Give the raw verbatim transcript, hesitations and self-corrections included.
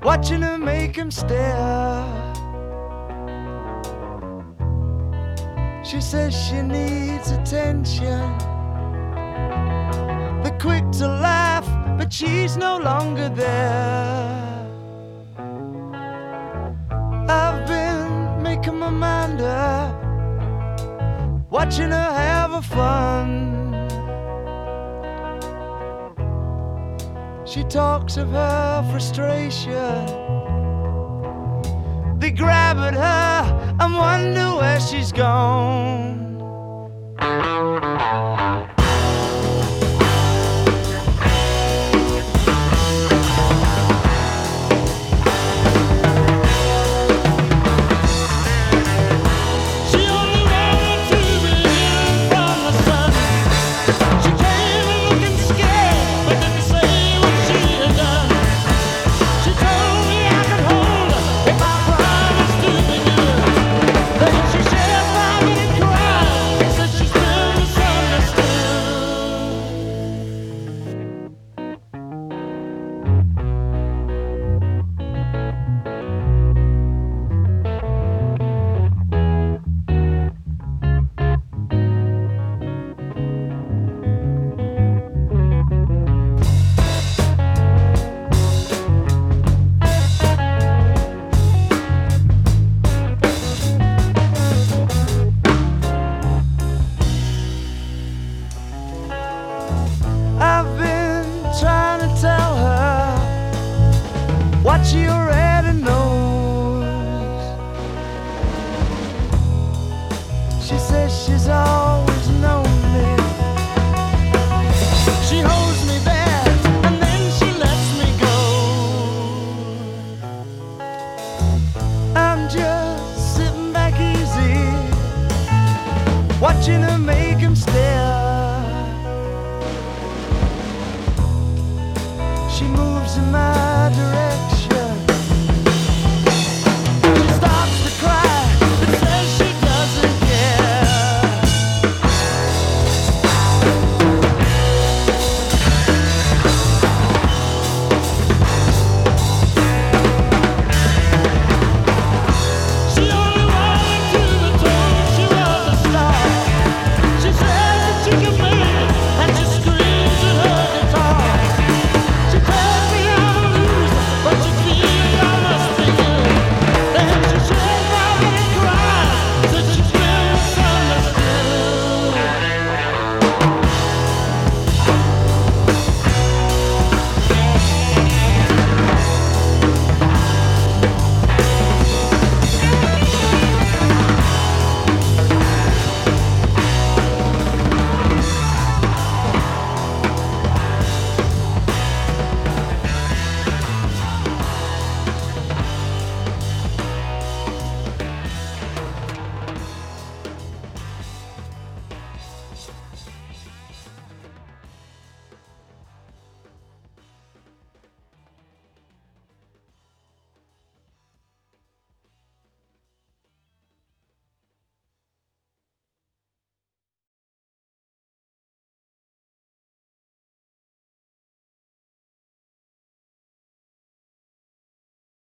watching her make him stare. She says she needs attention. They're quick to laugh, but she's no longer there. I've been making my mind up, watching her have a fun. She talks of her frustration. They grab at her and wonder where she's gone. I've been trying to tell her what she already knows. She says she's always known me. She holds me there and then she lets me go. I'm just sitting back easy, watching her make him stare. She moves in my direction.